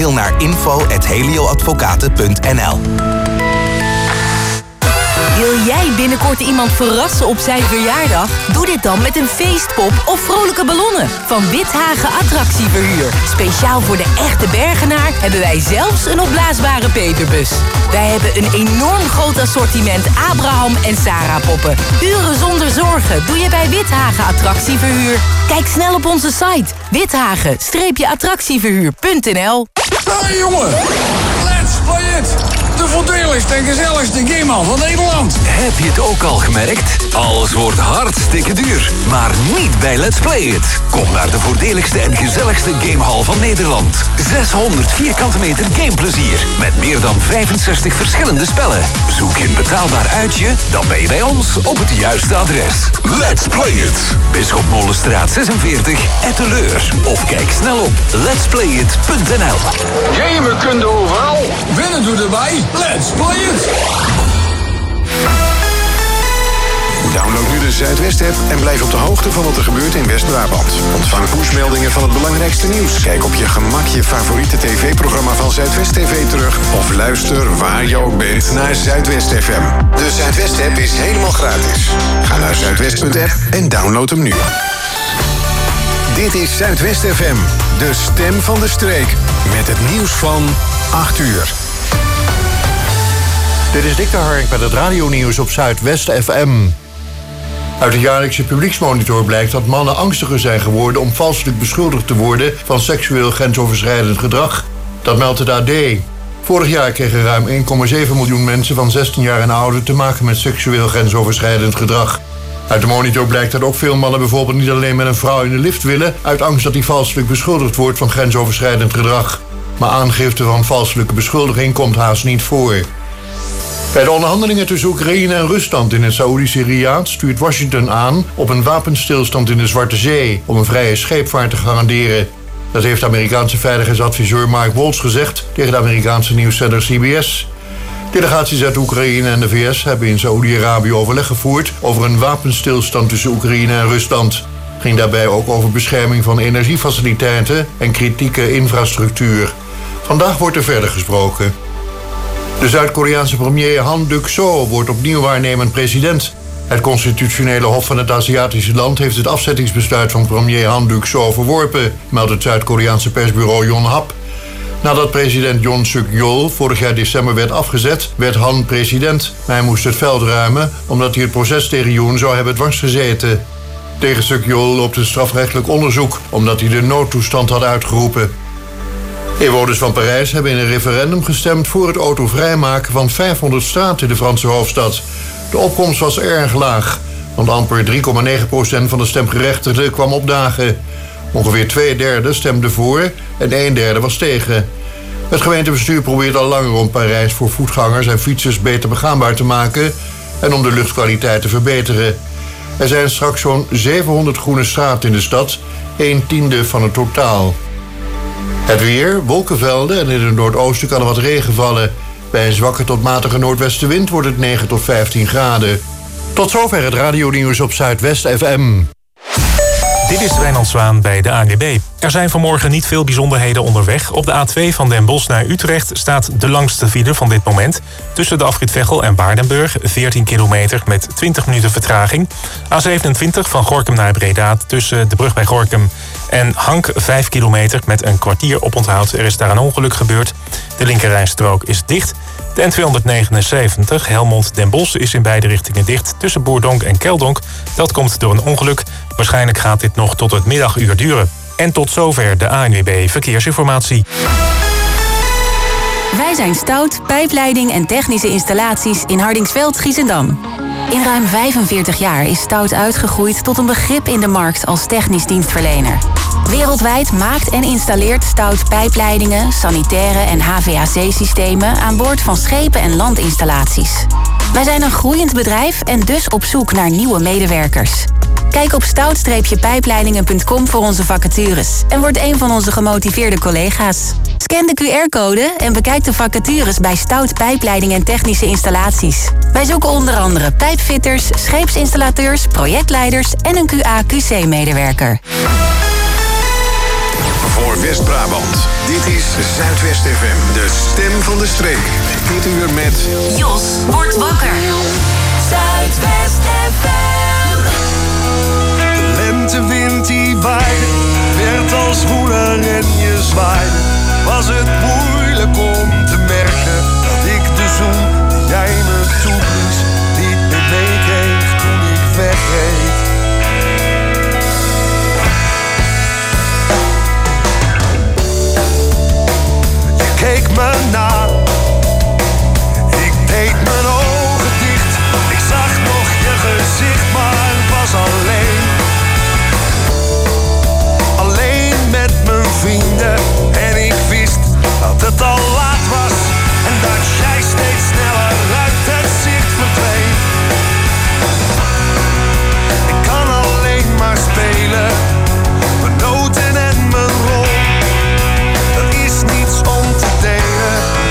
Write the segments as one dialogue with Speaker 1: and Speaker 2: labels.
Speaker 1: Mail naar info@helioadvocaten.nl.
Speaker 2: Wil jij binnenkort iemand verrassen op zijn verjaardag? Doe dit dan met een feestpop of vrolijke ballonnen van Withagen Attractieverhuur. Speciaal voor de echte Bergenaar hebben wij zelfs een opblaasbare peperbus. Wij hebben een enorm groot assortiment Abraham en Sarah poppen. Uren zonder zorgen doe je bij Withagen Attractieverhuur. Kijk snel op onze site withagen-attractieverhuur.nl.
Speaker 3: Hey jongen, let's play it! De voordeligste en gezelligste gamehal van Nederland.
Speaker 4: Heb je het ook al gemerkt? Alles wordt hartstikke duur. Maar niet bij Let's Play It. Kom naar de voordeligste en gezelligste gamehal van Nederland. 600 vierkante meter gameplezier. Met meer dan 65 verschillende spellen. Zoek je een betaalbaar uitje? Dan ben je bij ons op het juiste adres. Let's Play It. Bisschop Molenstraat 46, Etteleur. Of kijk snel op letsplayit.nl.
Speaker 3: Gamen kun je overal. Winnen doe erbij. Let's play it!
Speaker 5: Download nu de Zuidwest-app en blijf op de hoogte van wat er gebeurt in West-Brabant. Ontvang pushmeldingen van het belangrijkste nieuws. Kijk op je gemak je favoriete tv-programma van Zuidwest TV terug. Of luister waar je ook bent naar Zuidwest FM. De Zuidwest-app is helemaal gratis. Ga naar zuidwest.app en download hem nu. Dit is Zuidwest FM, de stem van de streek. Met het nieuws van 8 uur.
Speaker 6: Dit is Dick de Hark met het radionieuws op Zuidwest FM. Uit de jaarlijkse publieksmonitor blijkt dat mannen angstiger zijn geworden om valselijk beschuldigd te worden van seksueel grensoverschrijdend gedrag. Dat meldt het AD. Vorig jaar kregen ruim 1,7 miljoen mensen van 16 jaar en ouder te maken met seksueel grensoverschrijdend gedrag. Uit de monitor blijkt dat ook veel mannen bijvoorbeeld niet alleen met een vrouw in de lift willen uit angst dat die valselijk beschuldigd wordt van grensoverschrijdend gedrag. Maar aangifte van valselijke beschuldiging komt haast niet voor. Bij de onderhandelingen tussen Oekraïne en Rusland in het Saoedische Riyadh stuurt Washington aan op een wapenstilstand in de Zwarte Zee om een vrije scheepvaart te garanderen. Dat heeft de Amerikaanse veiligheidsadviseur Mark Waltz gezegd tegen de Amerikaanse nieuwszender CBS. Delegaties uit Oekraïne en de VS hebben in Saoedi-Arabië overleg gevoerd over een wapenstilstand tussen Oekraïne en Rusland. Het ging daarbij ook over bescherming van energiefaciliteiten en kritieke infrastructuur. Vandaag wordt er verder gesproken. De Zuid-Koreaanse premier Han Duck-soo wordt opnieuw waarnemend president. Het constitutionele hof van het Aziatische land heeft het afzettingsbesluit van premier Han Duck-soo verworpen, meldt het Zuid-Koreaanse persbureau Yonhap. Nadat president Yoon Suk-yeol vorig jaar december werd afgezet, werd Han president. Hij moest het veld ruimen omdat hij het proces tegen Yoon zou hebben dwarsgezeten. Tegen Suk-yeol loopt een strafrechtelijk onderzoek omdat hij de noodtoestand had uitgeroepen. Inwoners van Parijs hebben in een referendum gestemd voor het autovrijmaken van 500 straten in de Franse hoofdstad. De opkomst was erg laag, want amper 3,9% van de stemgerechtigden kwam opdagen. Ongeveer 2/3 stemde voor en 1/3 was tegen. Het gemeentebestuur probeert al langer om Parijs voor voetgangers en fietsers beter begaanbaar te maken en om de luchtkwaliteit te verbeteren. Er zijn straks zo'n 700 groene straten in de stad, 1/10 van het totaal. Het weer, wolkenvelden en in het noordoosten kan er wat regen vallen. Bij een zwakke tot matige noordwestenwind wordt het 9 tot 15 graden. Tot zover het radionieuws op Zuidwest FM.
Speaker 7: Dit is Wijnand Zwaan bij de ANWB. Er zijn vanmorgen niet veel bijzonderheden onderweg. Op de A2 van Den Bosch naar Utrecht staat de langste file van dit moment. Tussen de afrit Veghel en Waardenburg, 14 kilometer met 20 minuten vertraging. A27 van Gorinchem naar Breda tussen de brug bij Gorinchem en Hank, 5 kilometer met een kwartier oponthoud. Er is daar een ongeluk gebeurd. De linkerrijstrook is dicht. De N279 Helmond-Den Bosch is in beide richtingen dicht tussen Boerdonk en Keldonk. Dat komt door een ongeluk. Waarschijnlijk gaat dit nog tot het middaguur duren. En tot zover de ANWB Verkeersinformatie.
Speaker 2: Wij zijn Stout, pijpleiding en technische installaties in Hardingsveld, Giessendam. In ruim 45 jaar is Stout uitgegroeid tot een begrip in de markt als technisch dienstverlener. Wereldwijd maakt en installeert Stout pijpleidingen, sanitaire en HVAC-systemen aan boord van schepen en landinstallaties. Wij zijn een groeiend bedrijf en dus op zoek naar nieuwe medewerkers. Kijk op stout-pijpleidingen.com voor onze vacatures en word een van onze gemotiveerde collega's. Scan de QR-code en bekijk de vacatures bij Stout Pijpleiding en Technische Installaties. Wij zoeken onder andere pijpfitters, scheepsinstallateurs, projectleiders en een QA/QC-medewerker.
Speaker 5: Voor West-Brabant. Dit is Zuidwest FM, de stem van de streek. Dit uur met...
Speaker 2: Jos wordt wakker. Zuidwest FM.
Speaker 1: De lentewind die waaide, werd als woeler en je zwaaide. Was het moeilijk om te merken dat ik de zoen die jij me toeblies niet meer meekreeg toen ik wegreed. Je keek me na, ik deed mijn ogen dicht. Ik zag nog je gezicht, maar was alleen. Alleen met mijn vrienden en ik wist dat het al laat was en dat jij steeds sneller uit het zicht verdween. Ik kan alleen maar spelen, mijn noten en mijn rol. Er is niets om te delen,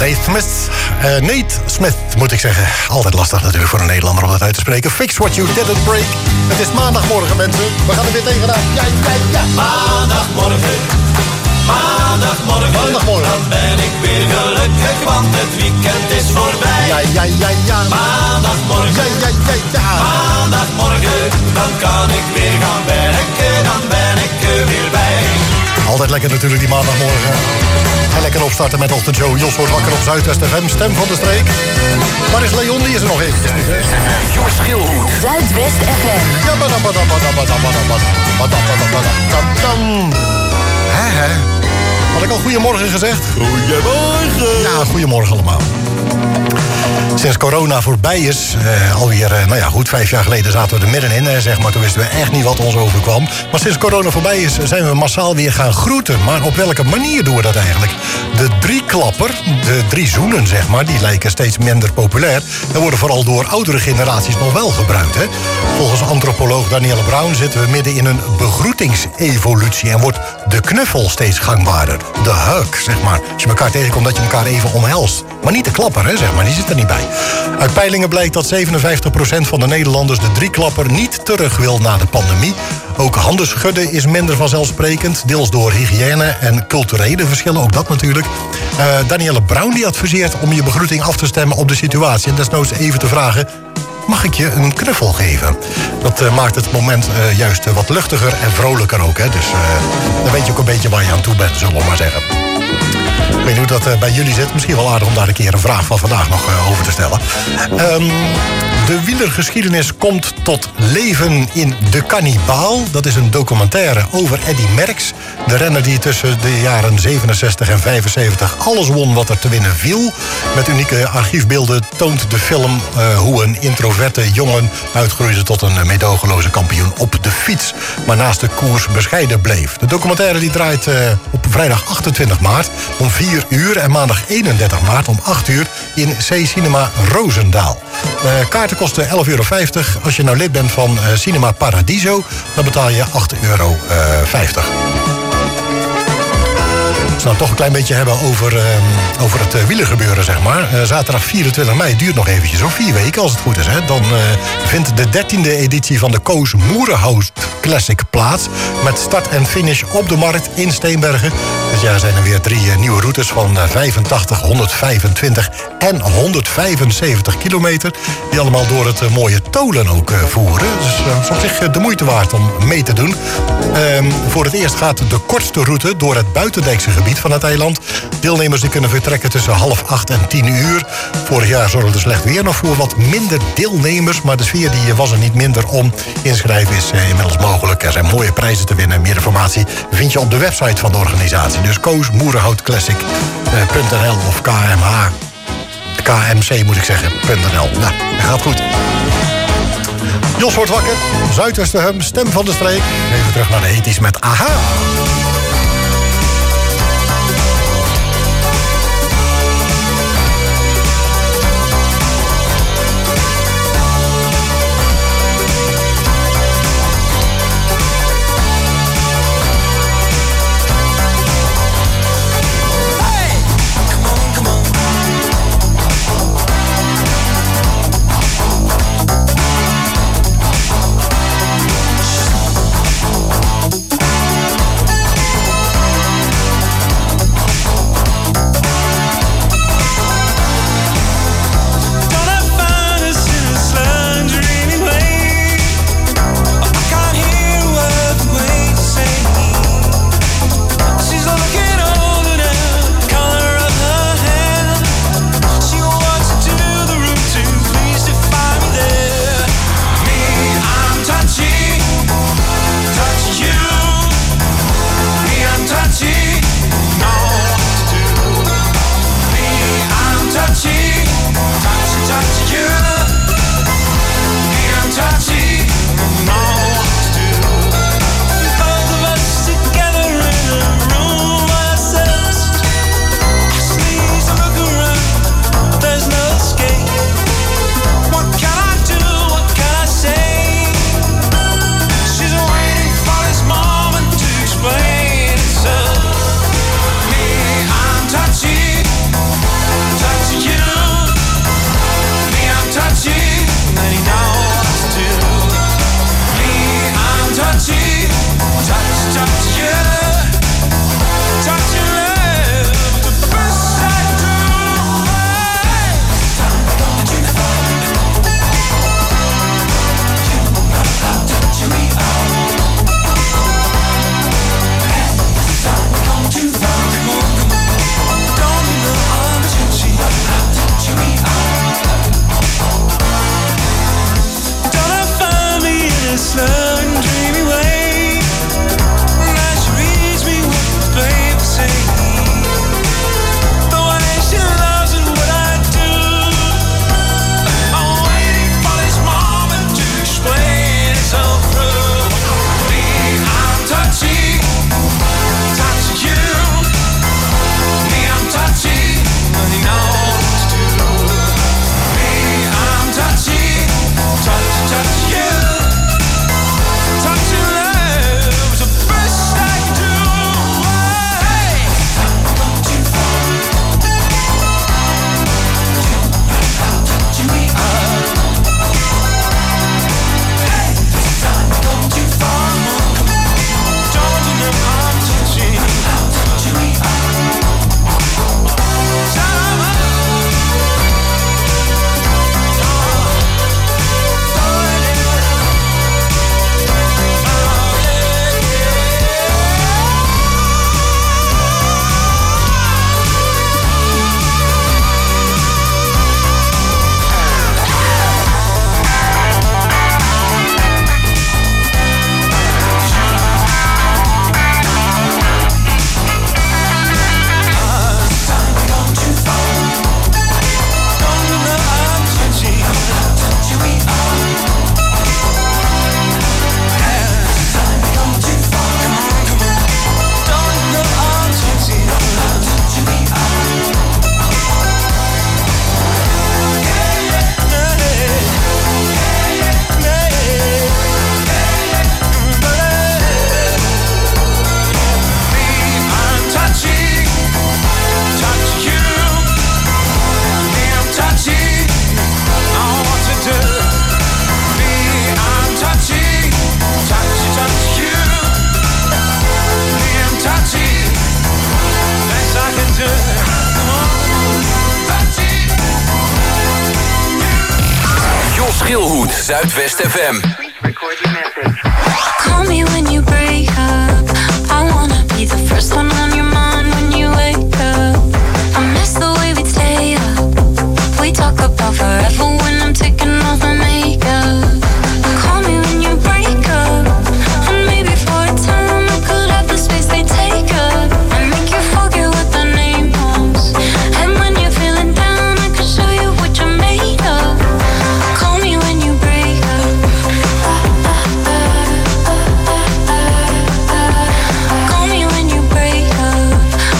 Speaker 8: Nate Smith, moet ik zeggen. Altijd lastig natuurlijk voor een Nederlander om dat uit te spreken. Fix what you didn't break. Het is maandagmorgen, mensen. We gaan er weer tegenaan. Ja.
Speaker 9: Maandagmorgen. Dan ben ik weer gelukkig, want het weekend is voorbij.
Speaker 8: Ja.
Speaker 9: Maandagmorgen.
Speaker 8: Ja.
Speaker 9: Maandagmorgen, dan kan ik weer gaan werken, dan ben ik er weer bij.
Speaker 8: Altijd lekker natuurlijk die maandagmorgen. En lekker opstarten met Ochtend Joe. Jos wordt wakker op Zuidwest FM, stem van de streek. Waar is Leon? Die is er nog eventjes.
Speaker 4: Jos Schilhoed.
Speaker 2: Zuidwest FM.
Speaker 8: Ja, Hè? Had ik al goedemorgen gezegd?
Speaker 6: Goedemorgen.
Speaker 8: Ja, goedemorgen allemaal. Sinds corona voorbij is, alweer, goed 5 jaar geleden zaten we er middenin, zeg maar. Toen wisten we echt niet wat ons overkwam. Maar sinds corona voorbij is, zijn we massaal weer gaan groeten. Maar op welke manier doen we dat eigenlijk? De drieklapper, de 3 zoenen, zeg maar, die lijken steeds minder populair. En worden vooral door oudere generaties nog wel gebruikt, hè? Volgens antropoloog Danielle Brown zitten we midden in een begroetingsevolutie. En wordt de knuffel steeds gangbaarder. De hug, zeg maar. Als je elkaar tegenkomt, dat je elkaar even omhelst. Maar niet de klapper, hè, zeg maar. Die zit er niet bij. Uit peilingen blijkt dat 57% van de Nederlanders de drieklapper niet terug wil na de pandemie. Ook handen schudden is minder vanzelfsprekend. Deels door hygiëne en culturele verschillen, ook dat natuurlijk. Danielle Brown die adviseert om je begroeting af te stemmen op de situatie. En desnoods even te vragen: mag ik je een knuffel geven? Dat maakt het moment juist wat luchtiger en vrolijker ook. Hè? Dus dan weet je ook een beetje waar je aan toe bent, zullen we maar zeggen. Ik weet niet hoe dat bij jullie zit. Misschien wel aardig om daar een keer een vraag van vandaag nog over te stellen. De wielergeschiedenis komt tot leven in De Kannibaal. Dat is een documentaire over Eddy Merckx. De renner die tussen de jaren 67 en 75 alles won wat er te winnen viel. Met unieke archiefbeelden toont de film hoe een introverte jongen uitgroeide tot een meedogenloze kampioen op de fiets. Maar naast de koers bescheiden bleef. De documentaire die draait op vrijdag 28 maart om 4 uur en maandag 31 maart om 8 uur in C-Cinema Roosendaal. Kaarten kosten €11,50. Als je nou lid bent van Cinema Paradiso, dan betaal je €8,50. Als we nou toch een klein beetje hebben over het wielergebeuren, zeg maar. Zaterdag 24 mei duurt nog eventjes, 4 weken als het goed is. Hè? Dan vindt de 13e editie van de Koos Moerenhout Classic plaats. Met start en finish op de markt in Steenbergen. Dit jaar zijn er weer 3 nieuwe routes van 85, 125 en 175 kilometer. Die allemaal door het mooie Tolen ook voeren. Dus het is op zich de moeite waard om mee te doen. Voor het eerst gaat de kortste route door het buitendijkse gebied van het eiland. Deelnemers die kunnen vertrekken tussen 7:30 en 10 uur. Vorig jaar zorgde slecht weer nog voor wat minder deelnemers. Maar de sfeer die was er niet minder om. Inschrijven is inmiddels mogelijk. Er zijn mooie prijzen te winnen. Meer informatie vind je op de website van de organisatie. Dus koosmoerenhoutclassic.nl of KMC moet ik zeggen, .nl. Nou, dat gaat goed. Jos wordt wakker. Zuidwestenhum, stem van de streek. Even terug naar de ethisch met AHA.
Speaker 4: Speelgoed Zuidwest FM.
Speaker 10: Call me when you break up. I wanna be the first one on your mind when you wake up. I miss the way we stay up. We talk about forever when I'm taking off my makeup. Call me when you break up. And maybe for a time I could have the space they take up and make you forget what the name was. And when you're feeling down, I can show you what you're made of. Call me when you break up. Call me when you break up.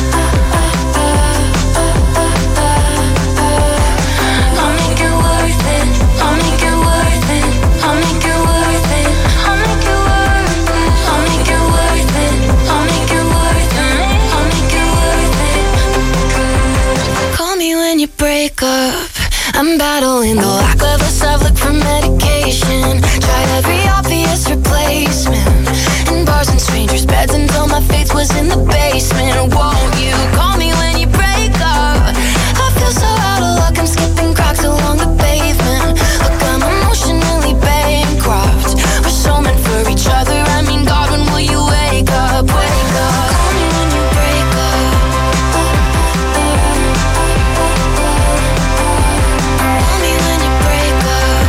Speaker 10: I'll make it worth it. I'll make it worth it. I'll make it worth it. I'll make it worth it. I'll make it worth it. I'll make it worth it. I'll make it worth it. Call me when you break up. I'm battling the lack of a self-look for medication. Tried every obvious replacement in bars and strangers' beds until my faith was in the basement. Won't you call me when you break up? I feel so out of luck, I'm skipping cracks along the pavement. Look, I'm emotionally bankrupt. We're so meant for each other, I mean, God, when will you wake up? Wake up. Call me when you break up. Call me when you break up.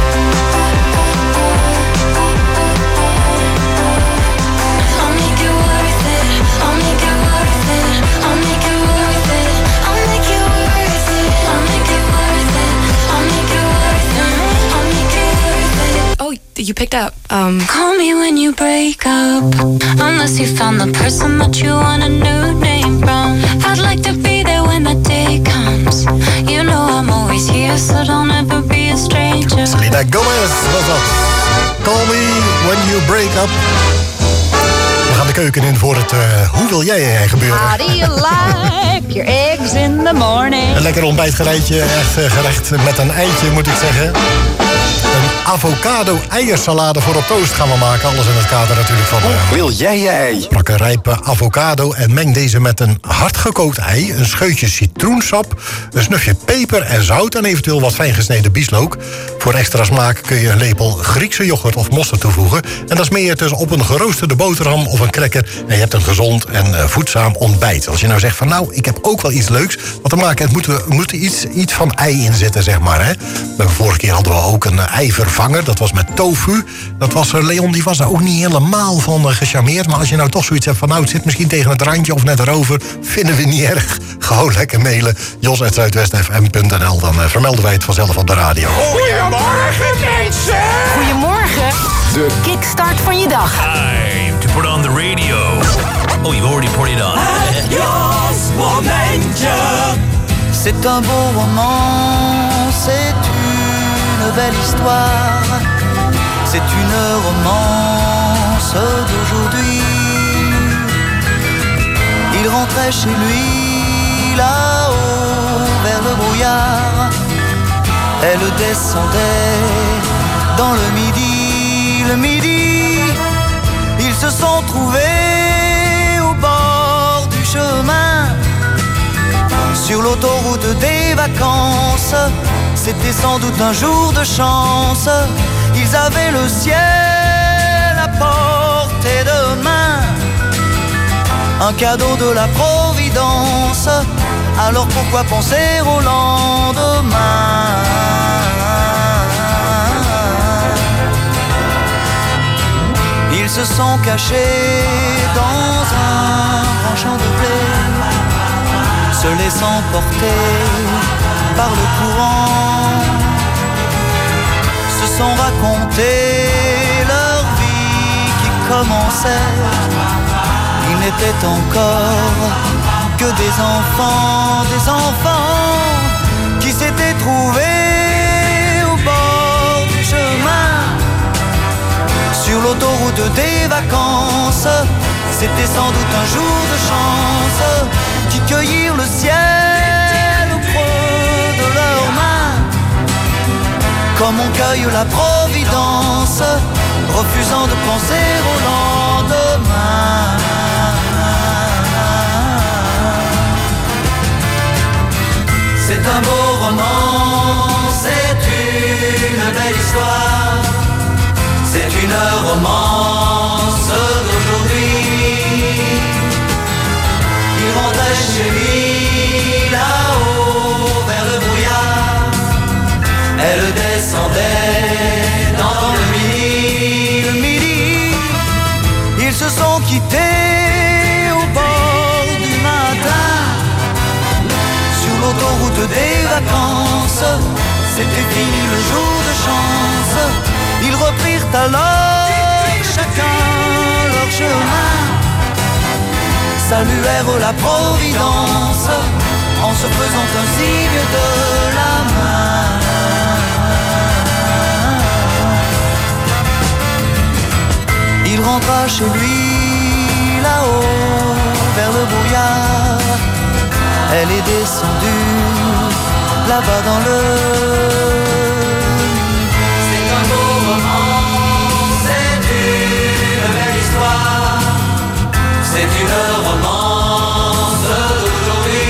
Speaker 10: I'll make it worth it. I'll make it worth it. I'll make it worth it. I'll make it worth it. I'll make it worth it. I'll make it worth it. I'll make it worth it. Oh, you picked up. Call me when you break up. Unless you found the person that you want a new name from. I'd like to be there when the day comes. You know I'm always here, so don't ever be a stranger.
Speaker 8: Selena Gomez was dat. Call me when you break up. We gaan de keuken in voor het hoe wil jij gebeuren?
Speaker 11: How do you like your eggs in the morning?
Speaker 8: Een lekker ontbijtgerechtje, echt gerecht met een eitje moet ik zeggen. Een avocado-eiersalade voor op toast gaan we maken. Alles in het kader natuurlijk van...
Speaker 4: wil jij je ei?
Speaker 8: Pak een rijpe avocado en meng deze met een hardgekookt ei... een scheutje citroensap, een snufje peper en zout... en eventueel wat fijn gesneden bieslook. Voor extra smaak kun je een lepel Griekse yoghurt of mosterd toevoegen... en dan smeer je het dus op een geroosterde boterham of een cracker... en je hebt een gezond en voedzaam ontbijt. Als je nou zegt van nou, ik heb ook wel iets leuks... wat te maken heeft, moet er iets van ei in zitten, zeg maar. Hè? De vorige keer hadden we ook een eivervanger, dat was met tofu. Dat was Leon, die was daar ook niet helemaal van gecharmeerd. Maar als je nou toch zoiets hebt van nou, het zit misschien tegen het randje of net erover... vinden we niet erg. Gewoon lekker mailen. jos@zuidwestfm.nl. Dan vermelden wij het vanzelf op de radio.
Speaker 12: Goedemorgen, mensen!
Speaker 2: Goedemorgen. De kickstart van je dag.
Speaker 13: Time to put on the radio. Oh, you've already put it on.
Speaker 9: Jos momentje.
Speaker 14: C'est un beau roman, c'est une belle histoire. C'est une romance d'aujourd'hui. Il rentrait chez lui là-haut vers le brouillard. Elle descendait dans le midi, ils se sont trouvés au bord du chemin. Sur l'autoroute des vacances, c'était sans doute un jour de chance. Ils avaient le ciel à portée de main, un cadeau de la Providence. Alors pourquoi penser au lendemain? Ils se sont cachés dans un grand champ de blé, se laissant porter par le courant, se sont racontés leur vie qui commençait. Ils n'étaient encore que des enfants qui s'étaient trouvés au bord du chemin. Sur l'autoroute des vacances, c'était sans doute un jour de chance, qui cueillirent le ciel au creux de leurs mains, comme on cueille la Providence, refusant de penser au lendemain. C'est un beau roman, c'est une belle histoire. une romance d'aujourd'hui. Il rentrait chez lui là-haut vers le brouillard. Elle descendait dans le midi. Ils se sont quittés au bord du matin. Sur l'autoroute des vacances, c'était fini le jour de chance. Ils reprirent alors chacun leur chemin, saluèrent la Providence en se faisant un signe de la main. Il rentra chez lui là-haut vers le brouillard. Elle est descendue là-bas dans le... C'est un beau roman, c'est une belle histoire, c'est une romance d'aujourd'hui.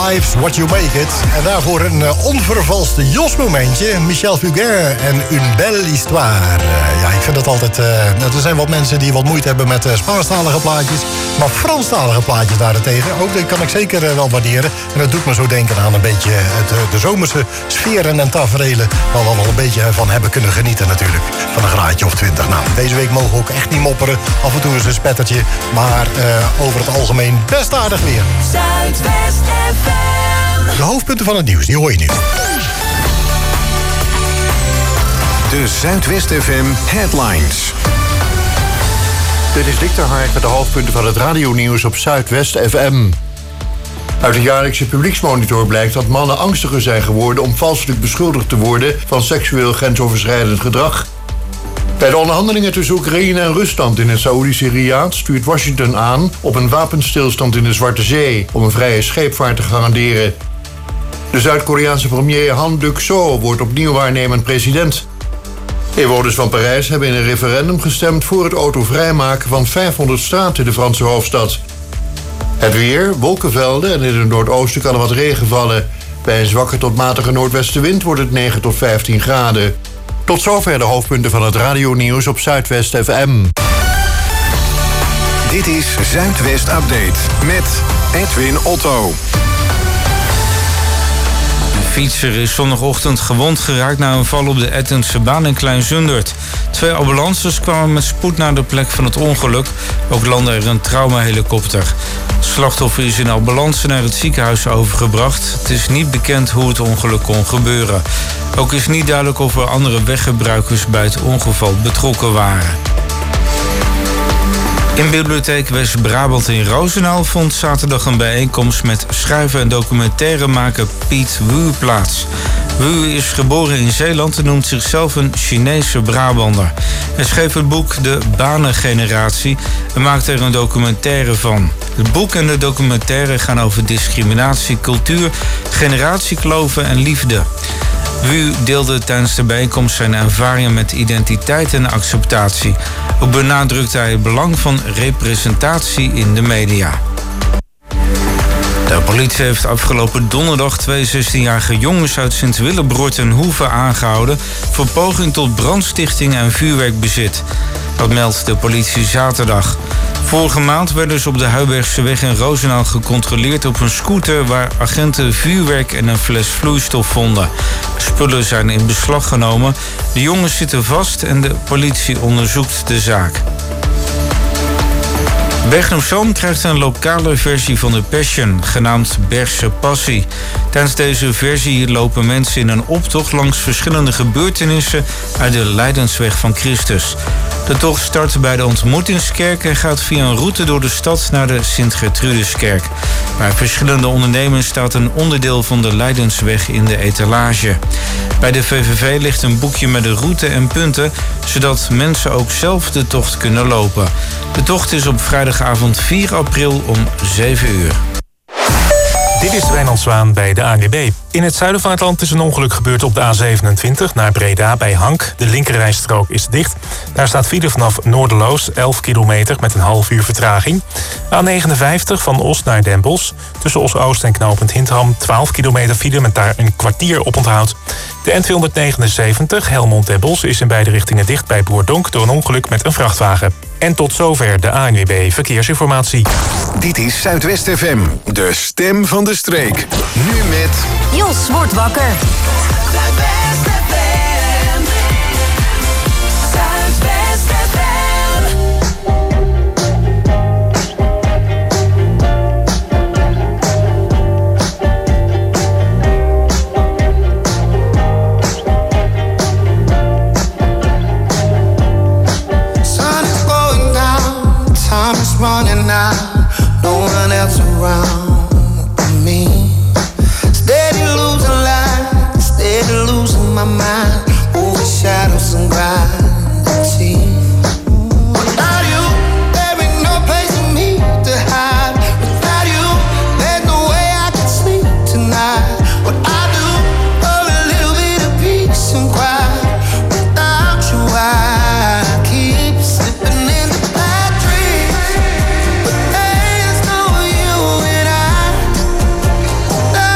Speaker 8: Life's What You Make It. En daarvoor een onvervalste Jos-momentje. Michel Fugain en Une Belle Histoire. Ja, ik vind dat altijd... er zijn wat mensen die wat moeite hebben met Spaanstalige plaatjes. Maar Franstalige plaatjes daarentegen, ook dat kan ik zeker wel waarderen. En dat doet me zo denken aan een beetje de zomerse sferen en taferelen. Waar we wel een beetje van hebben kunnen genieten natuurlijk. Van een graadje of 20. Nou, deze week mogen we ook echt niet mopperen. Af en toe is een spettertje. Maar over het algemeen best aardig weer.
Speaker 15: Zuidwest FM.
Speaker 8: De hoofdpunten van het nieuws, die hoor je nu.
Speaker 5: De Zuidwest FM Headlines.
Speaker 6: Dit is Dick ter Hark met de hoofdpunten van het radionieuws op Zuidwest FM. Uit de jaarlijkse publieksmonitor blijkt dat mannen angstiger zijn geworden om valselijk beschuldigd te worden van seksueel grensoverschrijdend gedrag. Bij de onderhandelingen tussen Oekraïne en Rusland in het Saoedische Riyadh stuurt Washington aan op een wapenstilstand in de Zwarte Zee om een vrije scheepvaart te garanderen. De Zuid-Koreaanse premier Han Duck-soo wordt opnieuw waarnemend president. Inwoners van Parijs hebben in een referendum gestemd voor het autovrijmaken van 500 straten in de Franse hoofdstad. Het weer, wolkenvelden en in het noordoosten kan er wat regen vallen. Bij een zwakke tot matige noordwestenwind wordt het 9 tot 15 graden. Tot zover de hoofdpunten van het radionieuws op Zuidwest FM.
Speaker 5: Dit is Zuidwest Update met Edwin Otto.
Speaker 16: Een fietser is zondagochtend gewond geraakt na een val op de Ettense baan in Klein-Zundert. 2 ambulances kwamen met spoed naar de plek van het ongeluk. Ook landde er een traumahelikopter. Het slachtoffer is in de ambulance naar het ziekenhuis overgebracht. Het is niet bekend hoe het ongeluk kon gebeuren. Ook is niet duidelijk of er andere weggebruikers bij het ongeval betrokken waren. In Bibliotheek West-Brabant in Roosendaal vond zaterdag een bijeenkomst met schrijver en documentairemaker Piet Wu plaats. Wu is geboren in Zeeland en noemt zichzelf een Chinese Brabander. Hij schreef het boek De Banengeneratie en maakte er een documentaire van. Het boek en de documentaire gaan over discriminatie, cultuur, generatiekloven en liefde. Wu deelde tijdens de bijeenkomst zijn ervaringen met identiteit en acceptatie. Ook benadrukte hij het belang van representatie in de media. De politie heeft afgelopen donderdag 2 16-jarige jongens uit Sint-Willebroort en Hoeve aangehouden voor poging tot brandstichting en vuurwerkbezit. Dat meldt de politie zaterdag. Vorige maand werden ze op de Huibergseweg in Roosendaal gecontroleerd op een scooter waar agenten vuurwerk en een fles vloeistof vonden. Spullen zijn in beslag genomen. De jongens zitten vast en de politie onderzoekt de zaak. Bergen op Zoom krijgt een lokale versie van de Passion, genaamd Bergse Passie. Tijdens deze versie lopen mensen in een optocht langs verschillende gebeurtenissen uit de Lijdensweg van Christus. De tocht start bij de Ontmoetingskerk en gaat via een route door de stad naar de Sint-Gertrudeskerk. Bij verschillende ondernemers staat een onderdeel van de Lijdensweg in de etalage. Bij de VVV ligt een boekje met de route en punten, zodat mensen ook zelf de tocht kunnen lopen. De tocht is op vrijdagavond 4 april om 7 uur.
Speaker 7: Dit is Wijnand Zwaan bij de ANWB. In het zuiden van het land is een ongeluk gebeurd op de A27 naar Breda bij Hank. De linkerrijstrook is dicht. Daar staat file vanaf Noorderloos, 11 kilometer met een half uur vertraging. A59 van Os naar Den Bosch. Tussen Os-Oost en knooppunt Hintham 12 kilometer file met daar een kwartier op onthoud. De N279 Helmond-Den Bosch is in beide richtingen dicht bij Boerdonk door een ongeluk met een vrachtwagen. En tot zover de ANWB Verkeersinformatie.
Speaker 5: Dit is Zuidwest FM, de stem van de streek. Nu met...
Speaker 15: Jos wordt wakker. Zuidwest FM. Zuidwest FM.
Speaker 17: Sun is going down, time is running out, no one else around but me. Steady losing light, steady losing my mind, over shadows and gravity. Without you, there ain't no place for me to hide. Without you, there's no way I can sleep tonight. What I do for a little bit of peace and quiet. Without you, I keep slipping into bad dreams. But there's no you and I.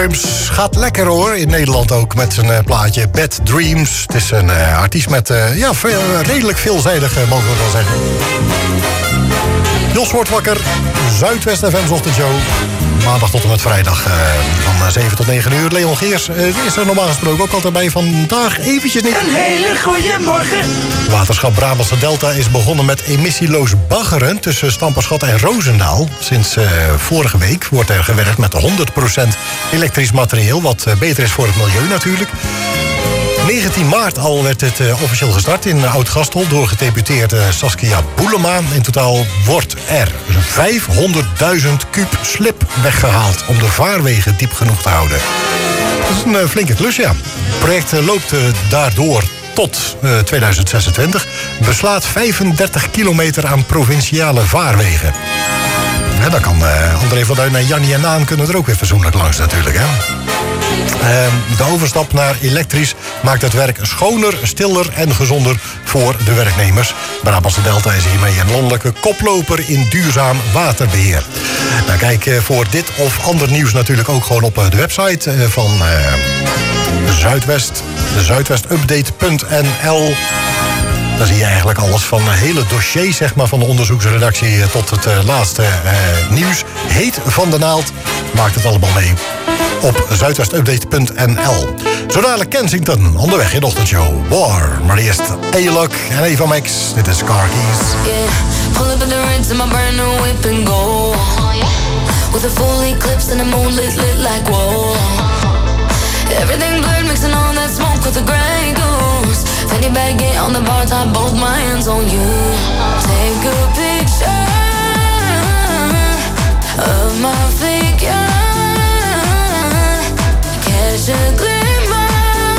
Speaker 8: Drums gaat lekker hoor, in Nederland ook, met zijn plaatje Bad Dreams. Het is een artiest met redelijk veelzijdig, mogen we wel zeggen. Jos wordt wakker, Zuidwest FM ochtendshow. Maandag tot en met vrijdag van 7 tot 9 uur. Leon Geers is er normaal gesproken ook altijd bij. Vandaag eventjes niet.
Speaker 12: Een hele goede morgen.
Speaker 8: Waterschap Brabantse Delta is begonnen met emissieloos baggeren tussen Stamperschot en Roosendaal. Sinds vorige week wordt er gewerkt met 100% elektrisch materieel, wat beter is voor het milieu natuurlijk. 19 maart al werd het officieel gestart in Oud-Gastel door gedeputeerde Saskia Boelema. In totaal wordt er 500.000 kuub slip weggehaald om de vaarwegen diep genoeg te houden. Dat is een flinke klus, ja. Het project loopt daardoor tot 2026. Beslaat 35 kilometer aan provinciale vaarwegen. Ja, dan kan André van Duin en Jannie en Naan kunnen er ook weer verzoenlijk langs natuurlijk, hè. De overstap naar elektrisch maakt het werk schoner, stiller en gezonder voor de werknemers. Brabantse Delta is hiermee een landelijke koploper in duurzaam waterbeheer. Nou, kijk voor dit of ander nieuws natuurlijk ook gewoon op de website van Zuidwest, zuidwestupdate.nl. Daar zie je eigenlijk alles van hele dossiers, zeg maar, van de onderzoeksredactie tot het laatste nieuws. Heet van de naald. Maakt het allemaal mee op zuidwestupdate.nl. Zo dadelijk Kensington, onderweg in de ochtendshow. War, maar eerst A-Lock en Eva Max. Dit is Car Keys.
Speaker 10: Yeah, pull up in the rinse in my brand new whip and go. With a full eclipse and the moon lit like whoa. Everything blurred, mixing all that smoke with the Grey Goose. Fanny bag, get on the bar top, both my hands on you. Take a picture of my figure. Catch a glimmer.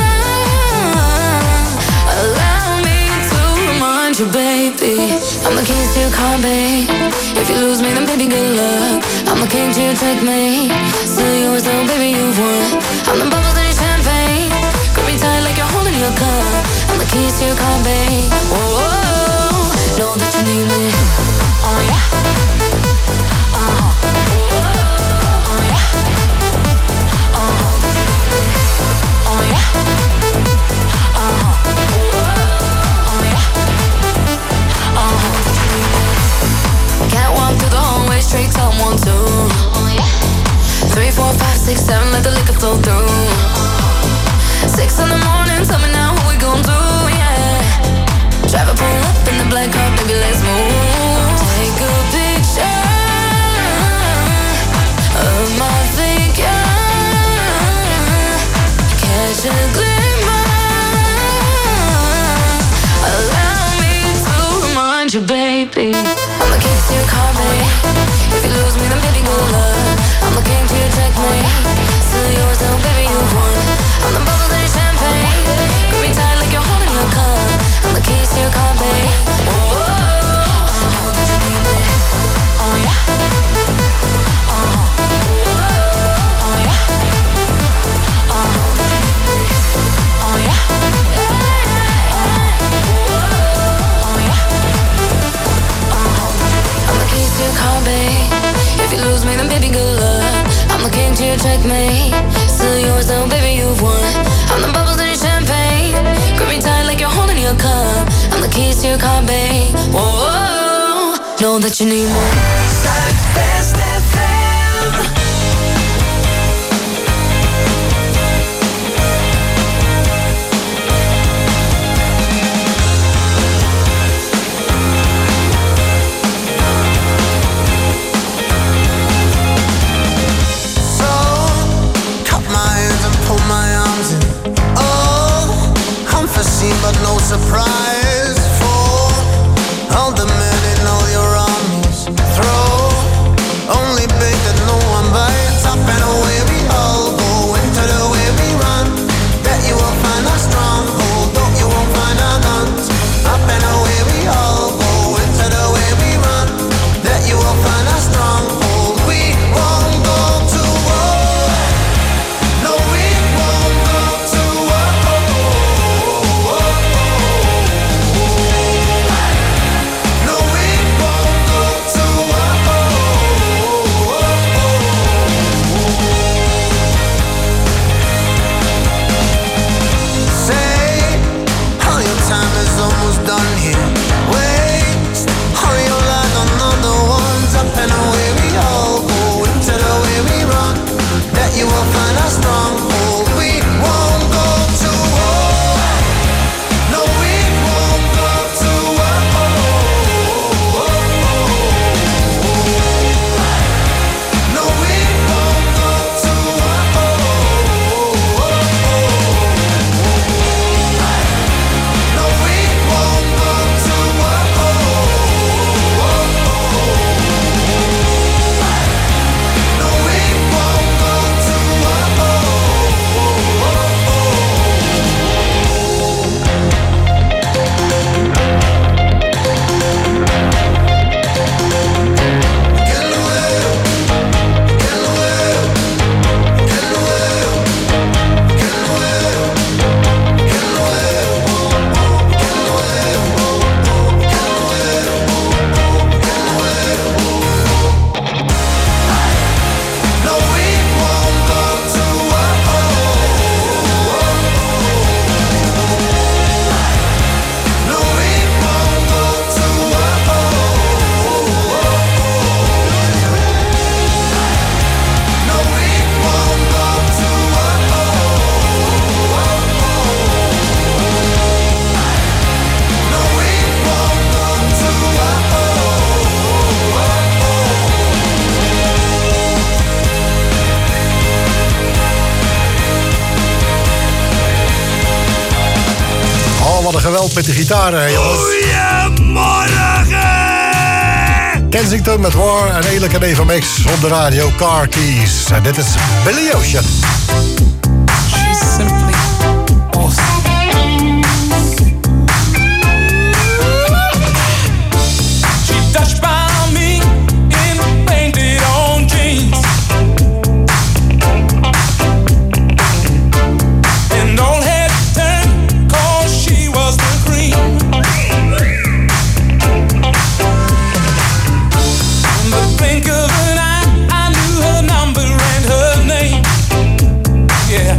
Speaker 10: Allow me to remind you, baby, I'm the keys to your car, babe. If you lose me, then baby, good luck. I'm the king to your checkmate. Still yours, though, baby, you've won. I'm the bubbles in your champagne. Grip me tight like you're holding your cup. I'm the keys to your car, babe. Whoa, know that you need me. Oh yeah. Can't walk through the hallway straight to 1, 2. 3, 4, 5, 6, 7, let the liquor flow through. 6 in the morning, tell me now what we gon' do, yeah. Driver pull up in the black car, baby, let's move. Take a picture of my figure. Catch a glimmer. Allow me to remind you, baby, I'm the king to your car, babe. If you lose me, then baby, good luck. I'm the king to your checkmate. Still yours, though, baby, you've won. I'm the bubbles in your champagne. Grip me tight like you're holding your cup. I'm the keys to your car, babe. Whoa, know that you need me. Oh yeah. Oh yeah. Oh yeah. I'm the keys to your car, babe. If you lose me, then baby, good luck. I'm the king to your checkmate. Still yours, though, baby, you've won. I'm the bubbles in your champagne. Grip me tight like you're holding your cup. I'm the keys to your car, babe. Whoa, know that you need more. Zuidwest FM.
Speaker 17: But no surprise for all the men in all your armies. Throw only bait that no one bites. Up and away we all go into the way we run. That you will find a stronghold, though you won't find a guns. Up and away we all go into the way we run. That you will find a stronghold. We won't go to war. No, we won't go to war.
Speaker 8: op met de gitaar, jongens.
Speaker 1: Goedemorgen!
Speaker 8: Kensington met War en Eelek en Eva Mix op de radio Car Keys. En dit is Billy Ocean.
Speaker 18: She's simply awesome. She touched by me in painted on jeans. And all had turned 'cause she was the cream. But think of the night I knew her number and her name. Yeah.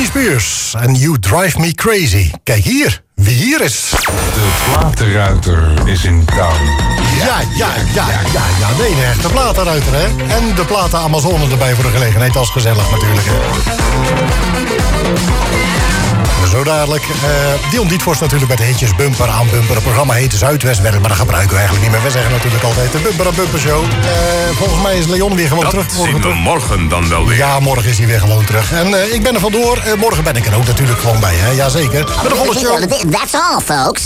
Speaker 8: Spears en You Drive Me Crazy. Kijk hier, wie hier is.
Speaker 19: De platenruiter is in town.
Speaker 8: Ja. Nee, een echte platenruiter, hè. En de platen Amazone erbij voor de gelegenheid. Dat is gezellig natuurlijk, hè. Zo dadelijk. Dion Dietvorst natuurlijk met de hitjes Bumper aan Bumper. Het programma heet Zuidwestwerk, maar dat gebruiken we eigenlijk niet meer. We zeggen natuurlijk altijd de Bumper aan Bumper Show. Volgens mij is Leon weer gewoon terug.
Speaker 19: Zien we morgen dan wel weer.
Speaker 8: Ja, morgen is hij weer gewoon terug. En ik ben er vandoor. Morgen ben ik er ook natuurlijk gewoon bij, hè. Jazeker. Met de volle show.
Speaker 20: That's all, folks.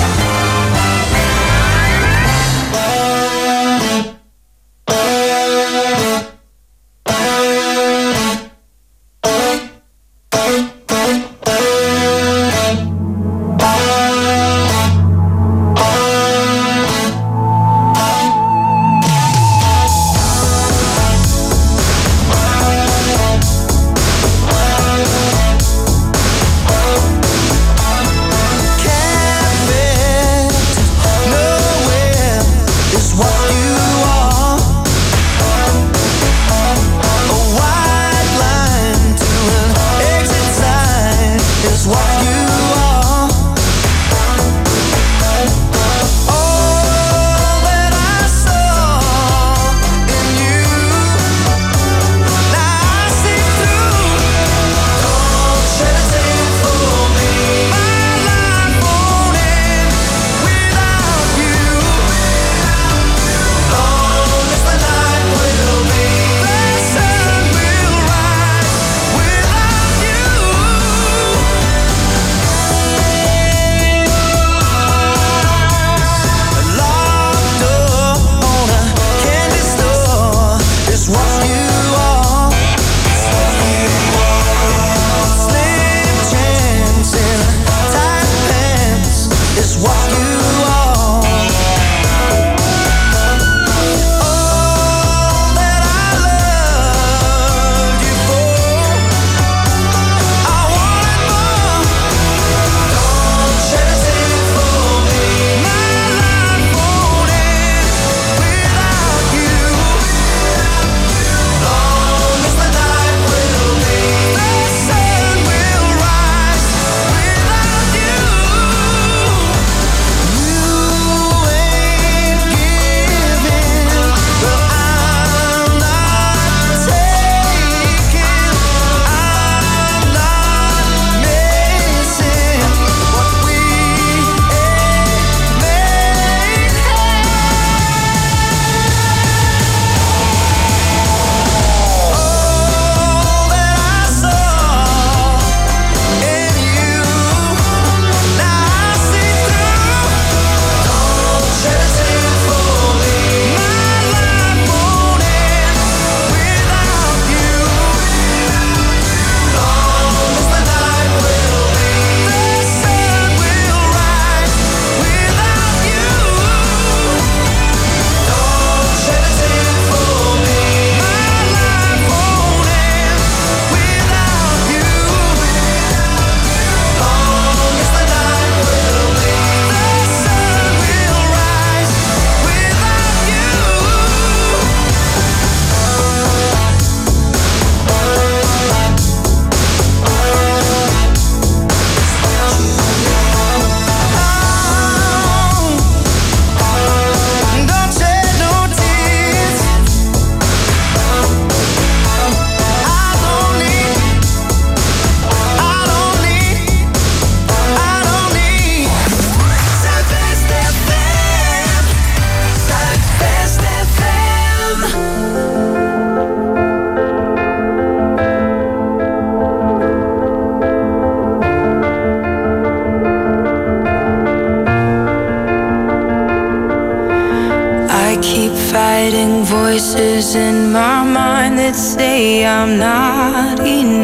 Speaker 10: voices in my mind that say I'm not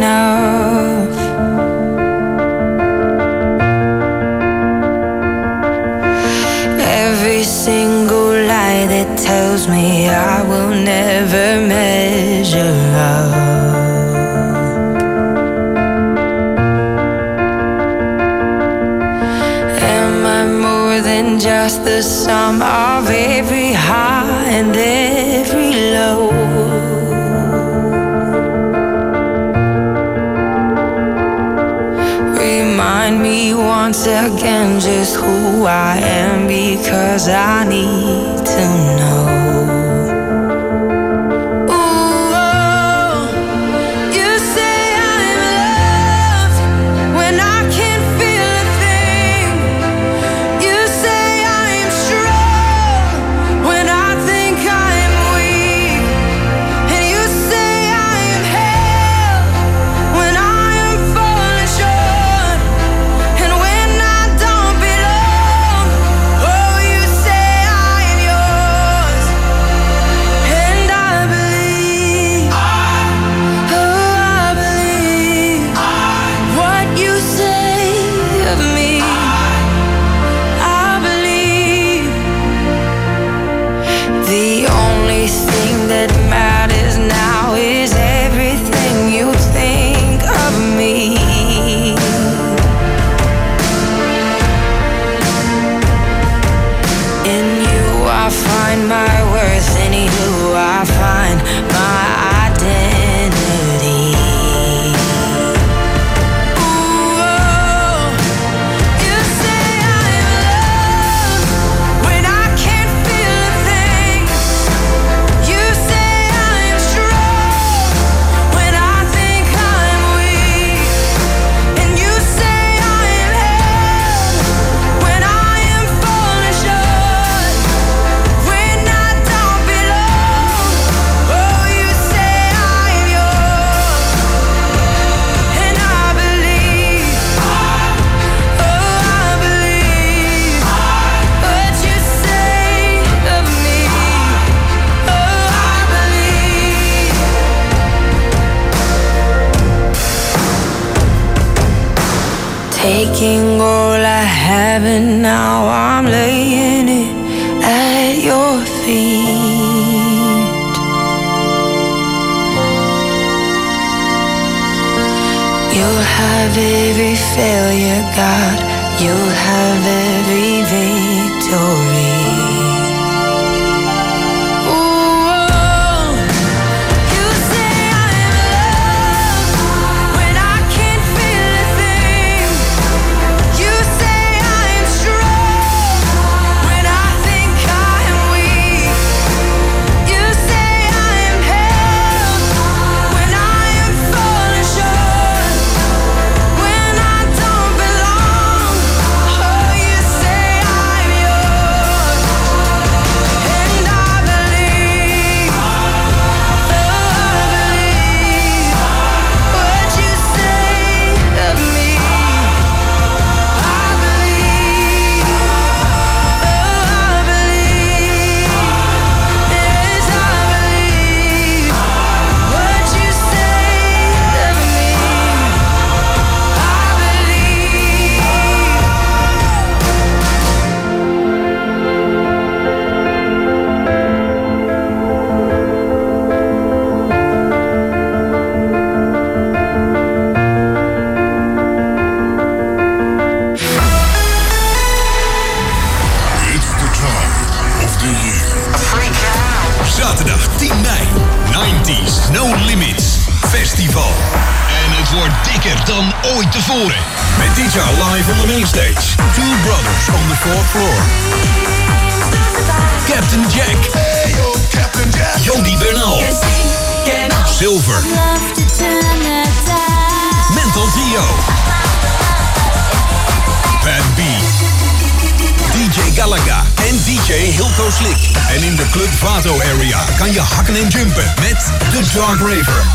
Speaker 10: enough. Every single lie that tells me I will never measure up. Am I more than just the sum of every high and every low? once again just who I am, because I need to know. Taking all I have and now I'm laying it at your feet. You'll have every failure, God. You'll have every victory.
Speaker 13: Ooit tevoren. Met dit jaar live on the main stage. Two Brothers on the 4th floor. Captain Jack.
Speaker 1: Hey yo, Captain Jack.
Speaker 13: Jody Bernal. Silver. Mental Theo. Bad B. DJ Galaga en DJ Hilco Slick. En in de Club Vato area kan je hakken en jumpen met The Dark Raver.